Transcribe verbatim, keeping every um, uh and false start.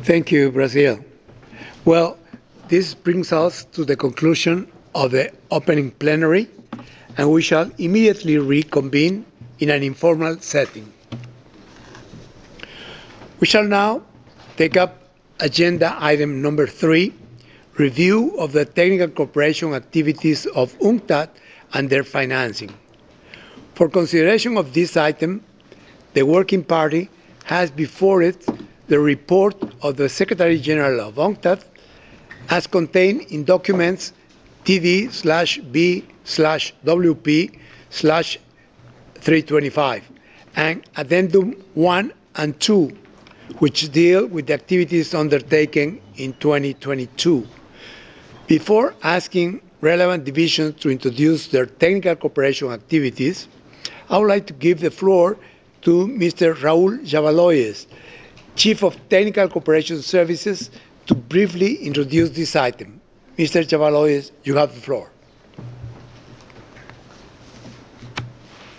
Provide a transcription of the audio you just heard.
Thank you, Brazil. Well, this brings us to the conclusion of the opening plenary, and we shall immediately reconvene in an informal setting. We shall now take up agenda item number three, review of the technical cooperation activities of UNCTAD and their financing. For consideration of this item, the Working Party has before it the report of the Secretary General of UNCTAD as contained in documents T D slash B slash W P slash three twenty-five and Addendum one and two, which deal with the activities undertaken in twenty twenty-two. Before asking relevant divisions to introduce their technical cooperation activities, I would like to give the floor to Mister Raúl Javaloyes, Chief of Technical Cooperation Services, to briefly introduce this item. Mister Javaloyes, you have the floor.